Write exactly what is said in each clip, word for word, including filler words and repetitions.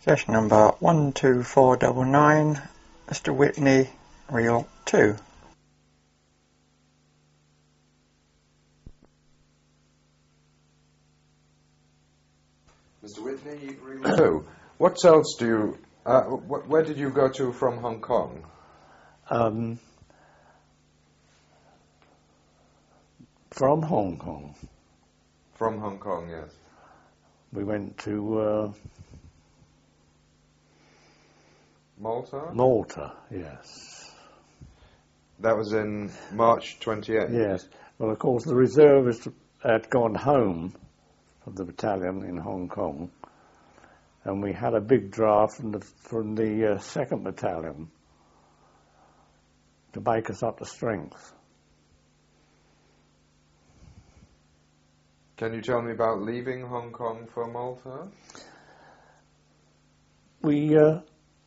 Session number one two four nine nine, Mister Whitney, Reel two. Mister Whitney, Reel two. What else do you... Uh, wh- where did you go to from Hong Kong? Um, from Hong Kong. From Hong Kong, yes. We went to... Uh, Malta? Malta, yes. That was in March twenty-eighth? Yes. Well, of course, the reservists had gone home from the battalion in Hong Kong, and we had a big draft from the, from the uh, second Battalion to make us up to strength. Can you tell me about leaving Hong Kong for Malta? We... Uh,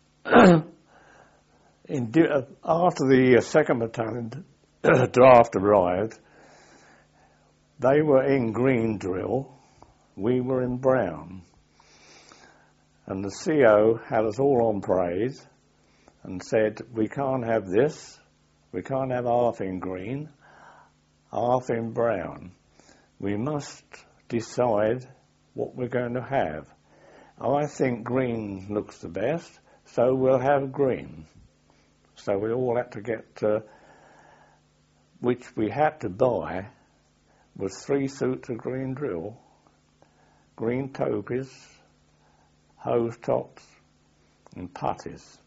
In, uh, after the uh, second battalion draft arrived, they were in green drill, we were in brown, and the C O had us all on parade and said, we can't have this, we can't have half in green, half in brown. We must decide what we're going to have. I think green looks the best, so we'll have green. So we all had to get, uh, which we had to buy, was three suits of green drill, green topies, hose tops, and putties.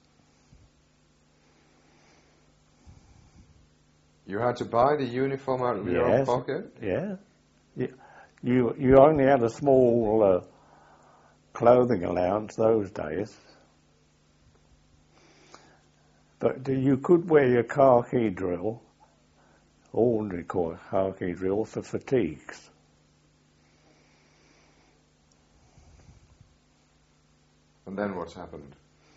You had to buy the uniform out of your own Yes, pocket? yeah. You, you, you only had a small uh, clothing allowance those days. But you could wear your khaki drill, ordinary khaki drill, for fatigues. And then what's happened?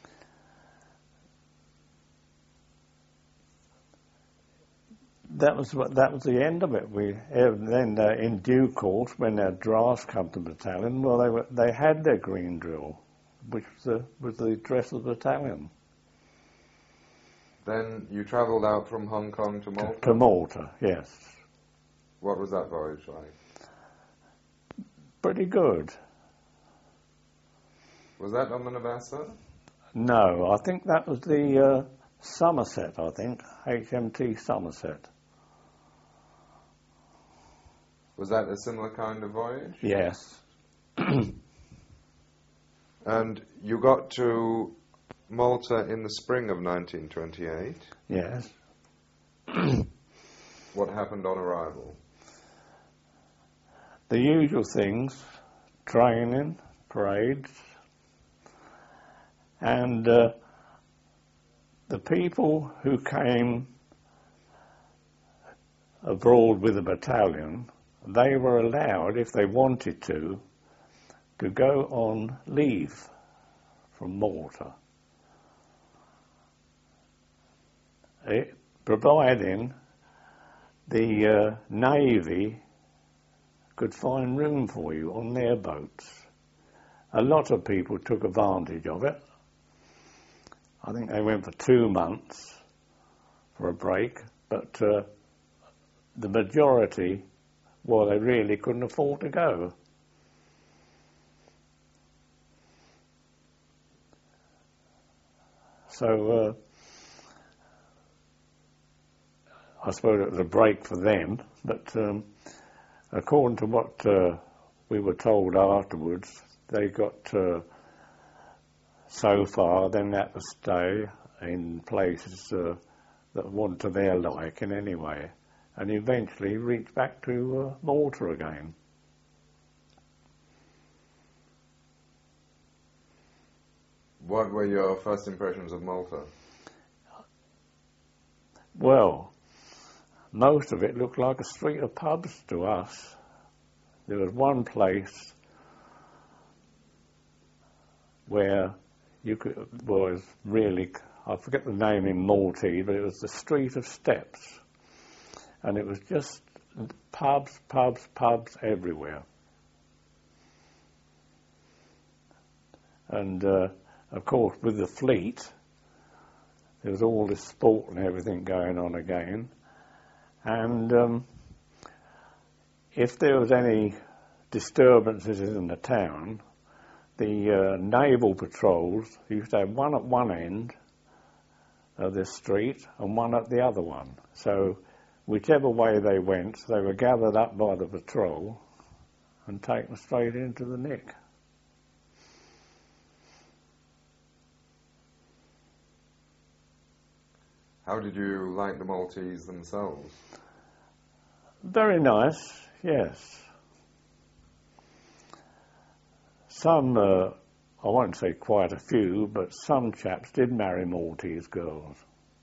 That was what. That was the end of it. We and then, uh, in due course, when our drafts come to the battalion, well, they were they had their green drill, which was the, was the dress of the battalion. Then you travelled out from Hong Kong to Malta? To Malta, yes. What was that voyage like? Pretty good. Was that on the Navassa? No, I think that was the uh, Somerset, I think, H M T Somerset. Was that a similar kind of voyage? Yes. And you got to Malta in the spring of nineteen twenty-eight. Yes. What happened on arrival? The usual things, training, parades, and uh, the people who came abroad with the battalion, they were allowed, if they wanted to, to go on leave from Malta. It, providing the uh, Navy could find room for you on their boats. A lot of people took advantage of it. I think they went for two months for a break, but uh, the majority, well, they really couldn't afford to go. So, uh, I suppose it was a break for them, but um, according to what uh, we were told afterwards, they got uh, so far, then had to stay in places uh, that weren't to their liking anyway, and eventually reached back to uh, Malta again. What were your first impressions of Malta? Well, most of it looked like a street of pubs to us. There was one place where you could, was really, I forget the name in Maltese, but it was the Street of Steps. And it was just pubs, pubs, pubs everywhere. And uh, of course, with the fleet, there was all this sport and everything going on again. And um, if there was any disturbances in the town, the uh, naval patrols used to have one at one end of the street and one at the other one. So whichever way they went, they were gathered up by the patrol and taken straight into the nick. How did you like the Maltese themselves? Very nice, yes. Some, uh, I won't say quite a few, but some chaps did marry Maltese girls.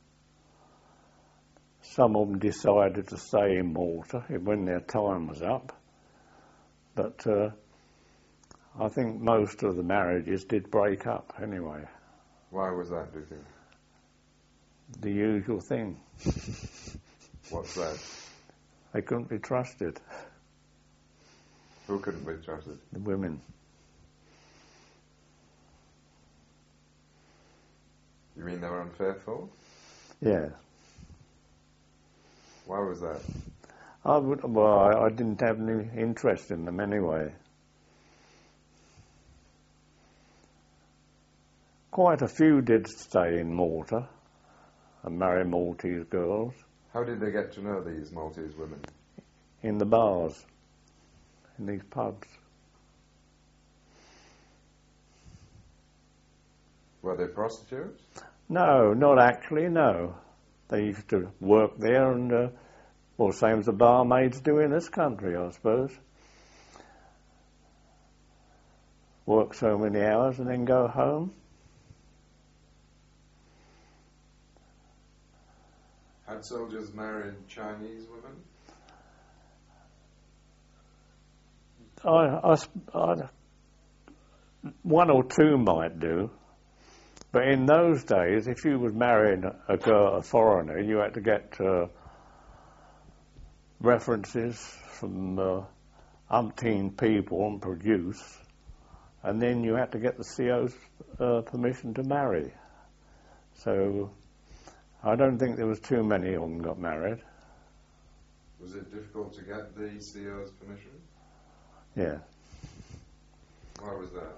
Some of them decided to stay in Malta when their time was up. But uh, I think most of the marriages did break up anyway. Why was that, do you think? The usual thing. What's that? They couldn't be trusted. Who couldn't be trusted? The women. You mean they were unfaithful? Yeah. Why was that? I would, well, I, I didn't have any interest in them anyway. Quite a few did stay in Malta and marry Maltese girls. How did they get to know these Maltese women? In the bars, in these pubs. Were they prostitutes? No, not actually, no. They used to work there and, uh, well, same as the barmaids do in this country, I suppose. Work so many hours and then go home. Had soldiers married Chinese women? I, I, I, one or two might do. But in those days, if you was marrying a girl, a foreigner, you had to get uh, references from uh, umpteen people and produce, and then you had to get the C O's uh, permission to marry. So I don't think there was too many of them got married. Was it difficult to get the C O's permission? Yeah. Why was that?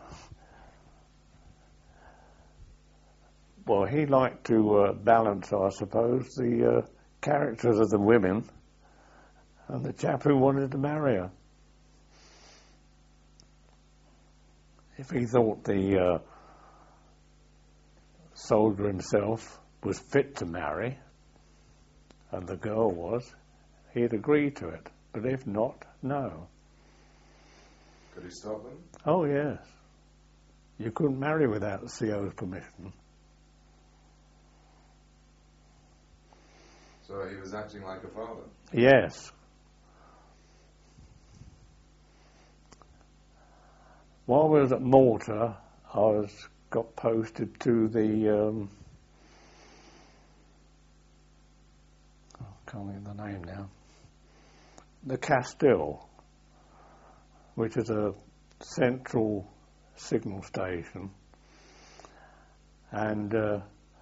Well, he liked to uh, balance, I suppose, the uh, characters of the women and the chap who wanted to marry her. If he thought the uh, soldier himself was fit to marry, and the girl was, he'd agree to it. But if not, no. Could he stop them? Oh, yes. You couldn't marry without the C O's permission. So he was acting like a father? Yes. While I was at Malta, I was got posted to the, um, oh, I can't think of the name now, the Castile, which is a central signal station, and uh,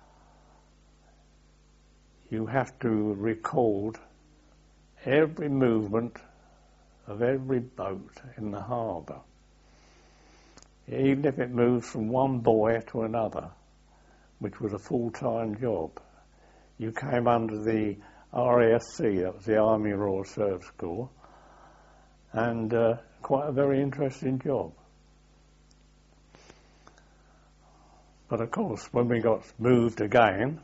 you have to record every movement of every boat in the harbour, even if it moves from one buoy to another, which was a full-time job. You came under the R A S C, that was the Army Royal Service Corps, and uh, quite a very interesting job. But of course, when we got moved again,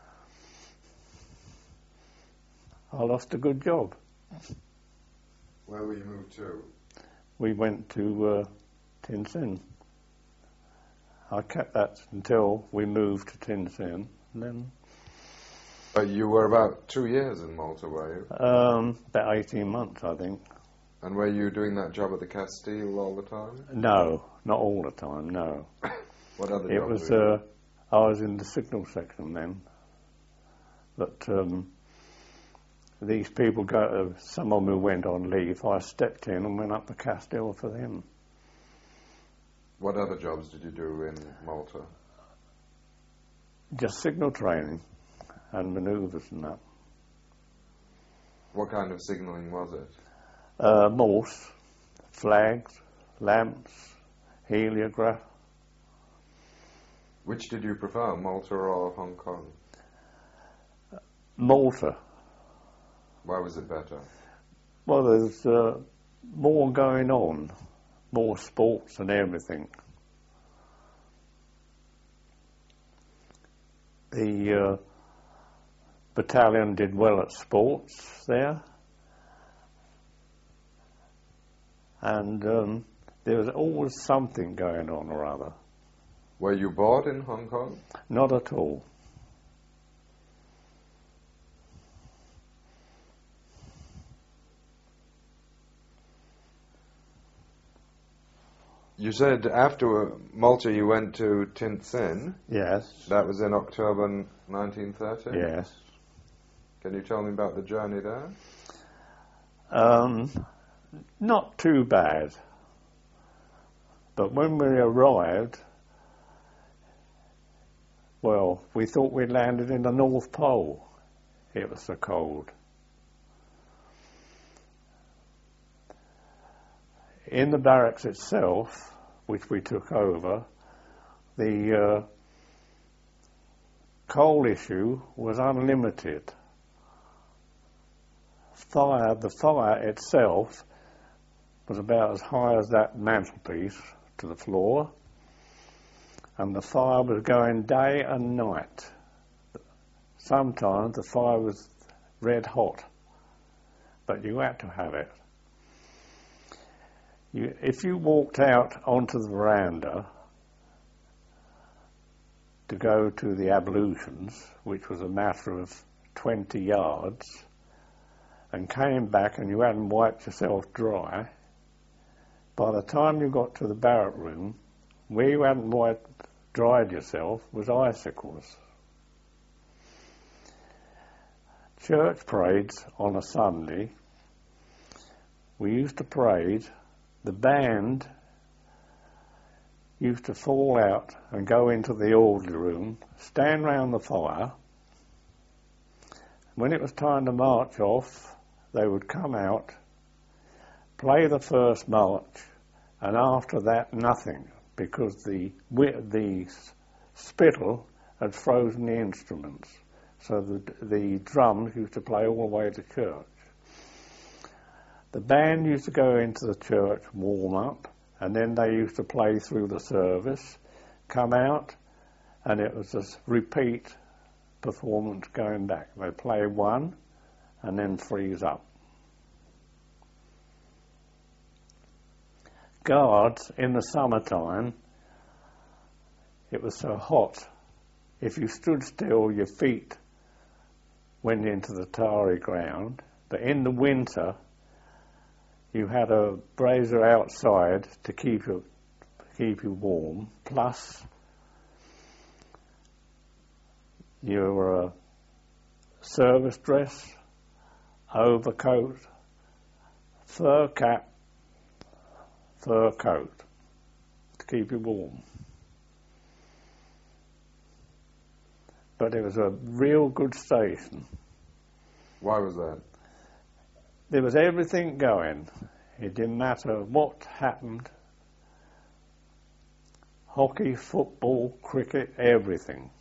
I lost a good job. Where were you moved to? We went to uh, Tinsin. I kept that until we moved to Tinsin, and then... But you were about two years in Malta, were you? Um, about eighteen months, I think. And were you doing that job at the Castile all the time? No, not all the time, no. What other It jobs was, were you uh, I was in the signal section then. But um, these people, go, uh, some of them who went on leave, I stepped in and went up to Castile for them. What other jobs did you do in Malta? Just signal training and manoeuvres and that. What kind of signalling was it? Uh, Morse, flags, lamps, heliograph. Which did you prefer, Malta or Hong Kong? Malta. Why was it better? Well, there's uh, more going on, more sports and everything. The uh, battalion did well at sports there, and um, there was always something going on or other. Were you bored in Hong Kong? Not at all. You said after Malta you went to Tin Sin. Yes. That was in October nineteen thirty? Yes. Can you tell me about the journey there? Um, not too bad. But when we arrived, well, we thought we'd landed in the North Pole. It was so cold. In the barracks itself, which we took over, the uh, coal issue was unlimited. Fire, the fire itself was about as high as that mantelpiece to the floor, and the fire was going day and night. Sometimes the fire was red hot, but you had to have it. You, if you walked out onto the veranda to go to the ablutions, which was a matter of twenty yards, and came back and you hadn't wiped yourself dry, by the time you got to the barrack room, where you hadn't wiped, dried yourself was icicles. Church parades on a Sunday, we used to parade. The band used to fall out and go into the orderly room, stand round the fire. When it was time to march off, they would come out, play the first march, and after that nothing, because the the spittle had frozen the instruments. So the, the drums used to play all the way to church. The band used to go into the church, warm up, and then they used to play through the service, come out, and it was a repeat performance going back. They play one and then freeze up. Guards, in the summertime, it was so hot, if you stood still, your feet went into the tarry ground, but in the winter, you had a brazier outside to keep you keep you warm, plus your uh, service dress, overcoat, fur cap, fur coat to keep you warm. But it was a real good station. Why was that? There was everything going. It didn't matter what happened. Hockey, football, cricket, everything.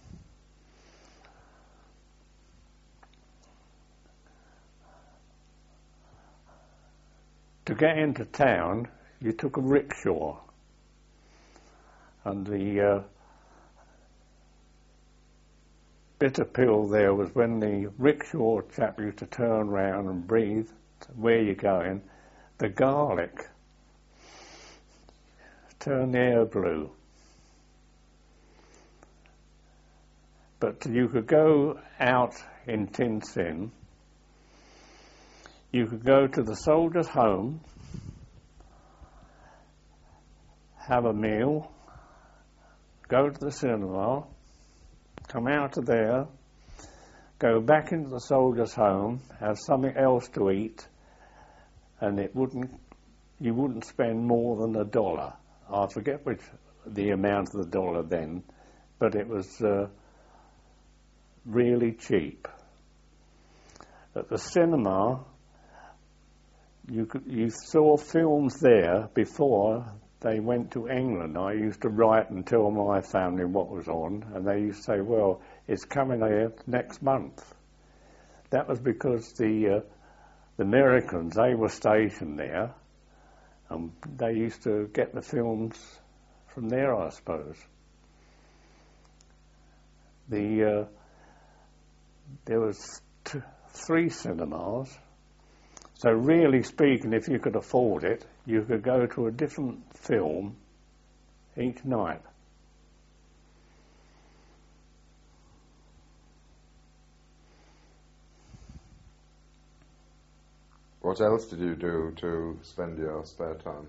To get into town, you took a rickshaw. And the uh, bitter pill there was when the rickshaw chap used to turn round and breathe, where you're going, the garlic turned the air blue. But you could go out in Tin Sin, you could go to the soldier's home, have a meal, go to the cinema, come out of there, go back into the soldier's home, have something else to eat, and it wouldn't, you wouldn't spend more than a dollar. I forget which the amount of the dollar then, but it was uh, really cheap. At the cinema, you could, you saw films there before they went to England. I used to write and tell my family what was on, and they used to say, well, it's coming here next month. That was because the, uh, the Americans, they were stationed there, and they used to get the films from there, I suppose. The, uh, there was t- three cinemas. So really speaking, if you could afford it, you could go to a different film each night. What else did you do to spend your spare time?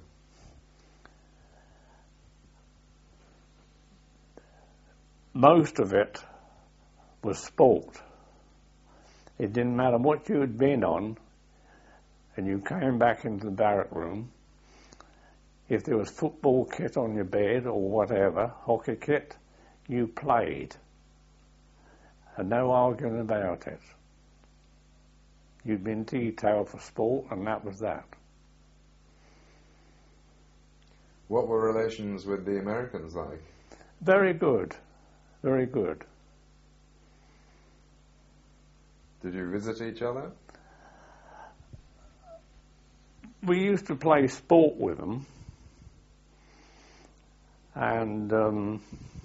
Most of it was sport. It didn't matter what you had been on, and you came back into the barrack room. If there was football kit on your bed or whatever, hockey kit, you played. And no arguing about it. You'd been detailed for sport, and that was that. What were relations with the Americans like? Very good. Very good. Did you visit each other? We used to play sport with them, and um,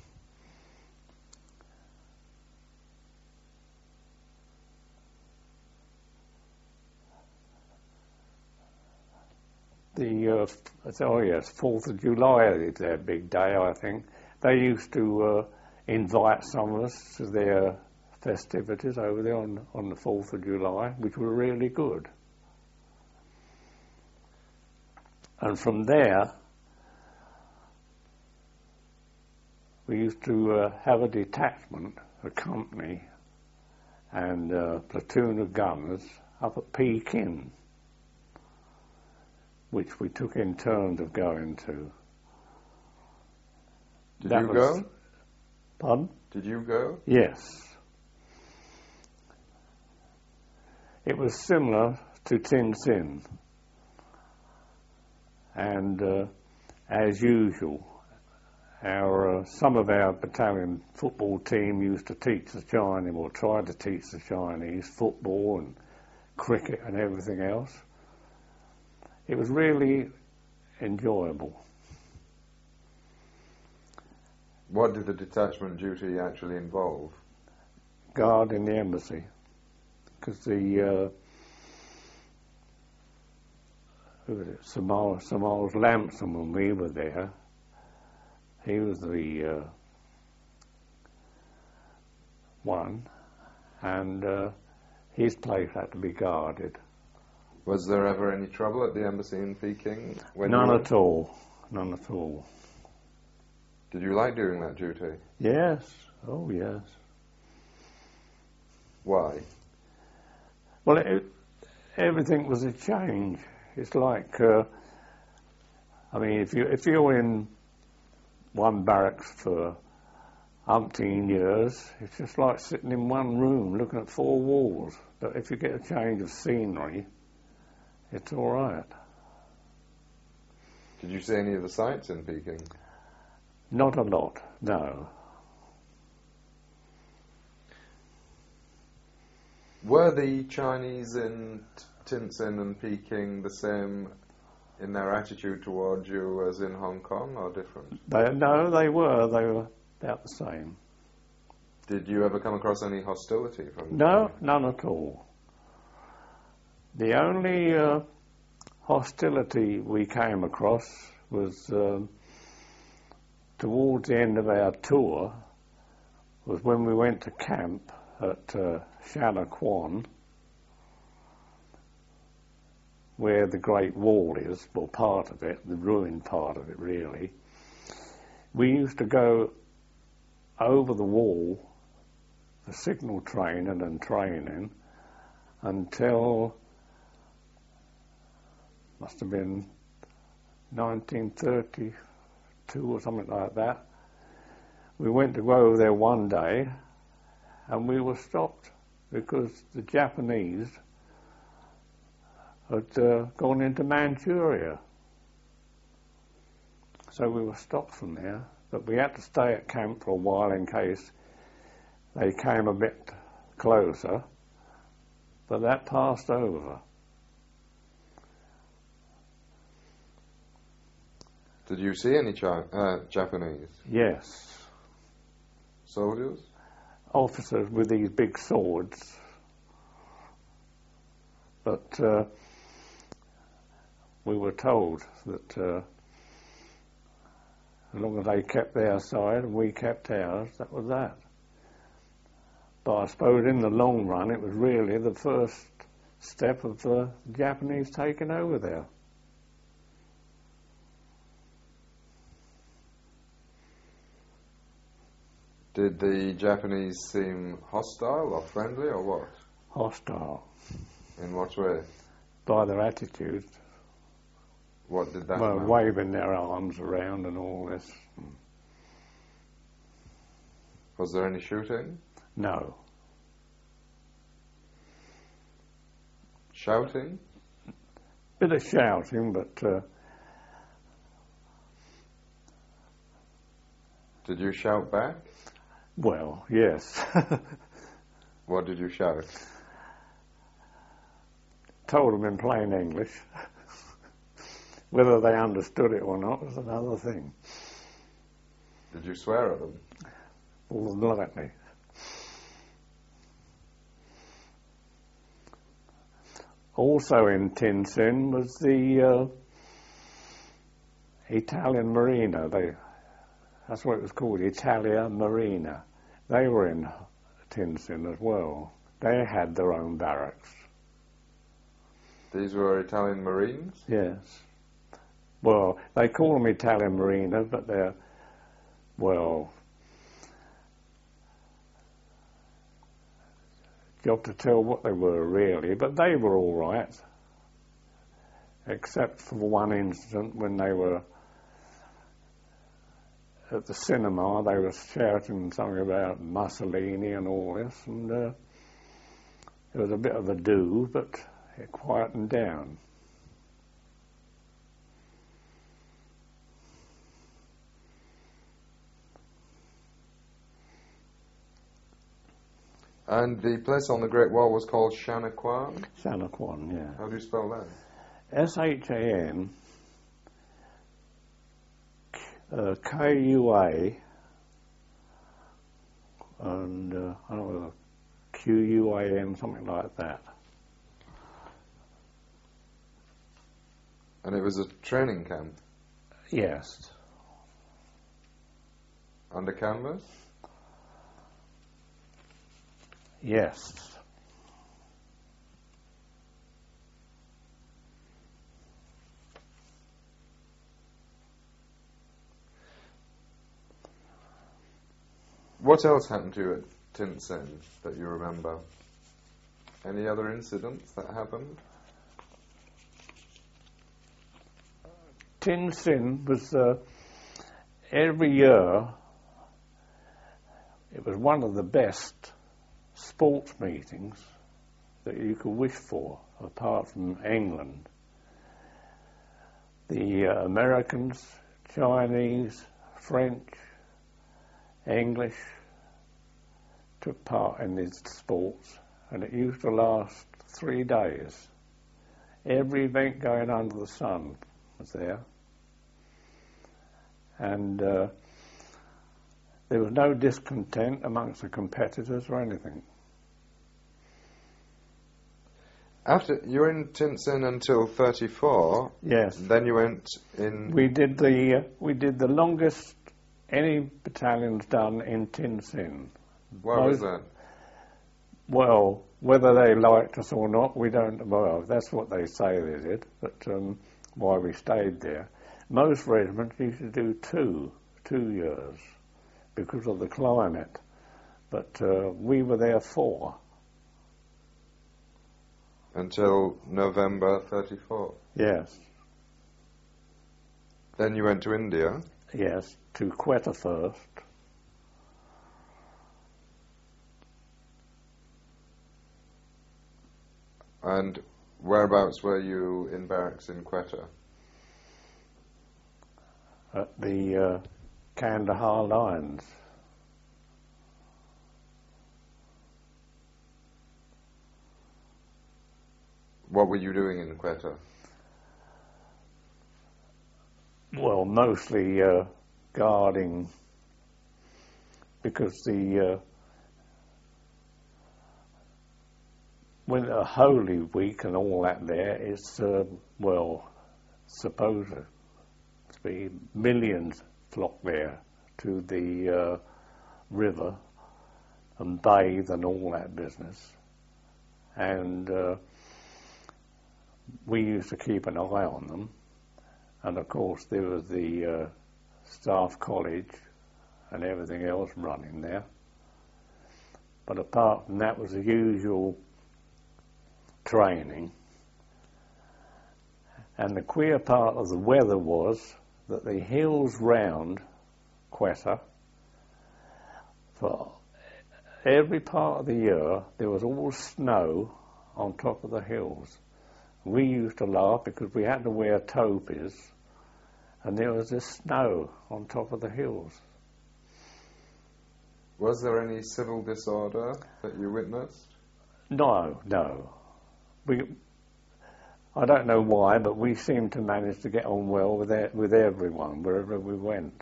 the uh, oh yes, Fourth of July is their big day, I think. They used to uh, invite some of us to their festivities over there on on the Fourth of July, which were really good. And from there, we used to uh, have a detachment, a company, and a platoon of gunners up at Pekin, which we took in turns of going to. Did That you was, go? Pardon? Did you go? Yes. It was similar to Tin Sin. And uh, as usual, our uh, some of our battalion football team used to teach the Chinese, or tried to teach the Chinese, football and cricket and everything else. It was really enjoyable. What did the detachment duty actually involve? Guard in the embassy, because the uh, who was it? Sir Miles, Sir Miles Lampson, when we were there, he was the uh, one, and uh, his place had to be guarded. Was there ever any trouble at the embassy in Peking? When None you were... at all. None at all. Did you like doing that duty? Yes. Oh, yes. Why? Well, it, everything was a change. It's like, uh, I mean, if you if you're in one barracks for umpteen years, it's just like sitting in one room looking at four walls. But if you get a change of scenery, it's all right. Did you see any of the sights in Peking? Not a lot, no. Were the Chinese in Tin Sin and Peking the same in their attitude towards you as in Hong Kong, or different? They, no, they were. They were about the same. Did you ever come across any hostility from No, them? none at all. The only uh, hostility we came across was um, towards the end of our tour, was when we went to camp at uh, Shan Kwan, where the Great Wall is, well, part of it, the ruined part of it, really. We used to go over the wall for signal training and training until, must have been nineteen thirty-two or something like that. We went to go over there one day, and we were stopped because the Japanese had uh, gone into Manchuria. So we were stopped from there, but we had to stay at camp for a while in case they came a bit closer, but that passed over. Did you see any Chi- uh, Japanese Yes. soldiers? Officers with these big swords. But uh, we were told that uh, as long as they kept their side and we kept ours, that was that. But I suppose in the long run it was really the first step of the Japanese taking over there. Did the Japanese seem hostile or friendly or what? Hostile. In what way? By their attitude. What did that Well, amount? waving their arms around and all this. Was there any shooting? No. Shouting? Bit of shouting, but uh, Did you shout back? well, yes. What did you shout? Told them in plain English. Whether they understood it or not was another thing. Did you swear at them? More than likely. Also in Tinsin was the uh, Italian Marina. They, that's what it was called, Italia Marina. They were in Tinsin as well. They had their own barracks. These were Italian Marines? Yes. Well, they call them Italian Marina, but they're, well, job to tell what they were really, but they were all right, except for one incident when they were at the cinema. They were shouting something about Mussolini and all this, and uh, it was a bit of a do, but it quietened down. And the place on the Great Wall was called Shanaquan? Shanaquan, yeah. How do you spell that? S H A N uh, K U A and uh, I don't know, Q U A N, something like that. And it was a training camp Yes. under canvas? Yes. What else happened to you at Tinsin that you remember? Any other incidents that happened? Tinsin was uh, every year. It was one of the best sports meetings that you could wish for, apart from England. The uh, Americans, Chinese, French, English took part in these sports, and it used to last three days. Every event going under the sun was there, and uh, there was no discontent amongst the competitors or anything. After you were in Tinsin until thirty-four, Yes, then you went in. we did the uh, we did the longest any battalion's done in Tinsin. Why was Most- that? Well, whether they liked us or not, we don't. Well, that's what they say they did. But um, why we stayed there? Most regiments used to do two, two years, because of the climate. But uh, we were there four. Until November thirty-four. Yes, Then you went to India. yes, to Quetta first. And whereabouts were you in barracks in Quetta? At the uh, Kandahar lines. What were you doing in Quetta? Well, mostly uh, guarding, because the uh, when a Holy Week and all that there is, uh, well, supposed to be millions flock there to the uh, river and bathe and all that business. And uh, we used to keep an eye on them. And of course there was the uh, staff college and everything else running there. But apart from that was the usual training. And the queer part of the weather was that the hills round Quetta, for every part of the year there was all snow on top of the hills. We used to laugh because we had to wear topies and there was this snow on top of the hills. Was there any civil disorder that you witnessed? No, no. We, I don't know why, but we seemed to manage to get on well with it, with everyone wherever we went.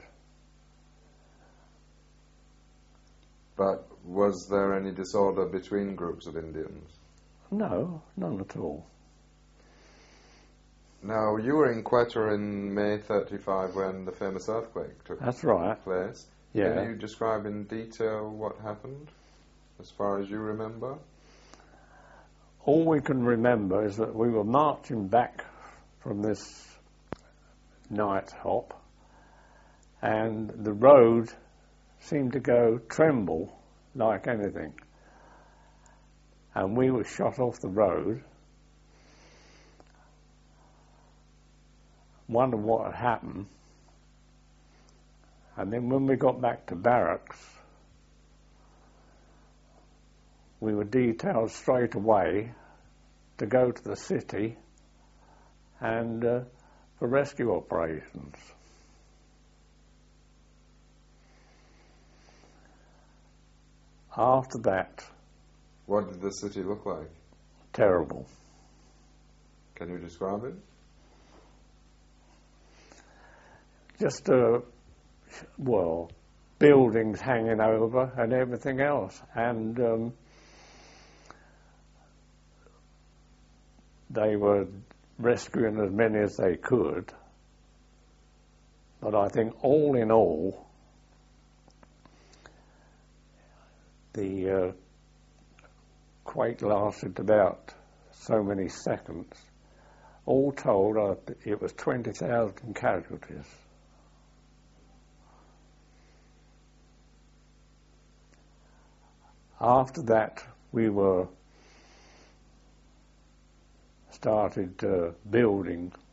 But was there any disorder between groups of Indians? No, none at all. Now, you were in Quetta in May thirty-five when the famous earthquake took That's right. place. Yeah. Can you describe in detail what happened, as far as you remember? All we can remember is that we were marching back from this night hop and the road seemed to go tremble like anything. And we were shot off the road. Wondered what had happened. And then when we got back to barracks, we were detailed straight away to go to the city and uh, for rescue operations. After that, What did the city look like? terrible. Can you describe it? Just, uh, well, buildings hanging over and everything else. And um, they were rescuing as many as they could. But I think all in all, the uh, quake lasted about so many seconds. All told, uh, it was twenty thousand casualties. After that, we were started uh, building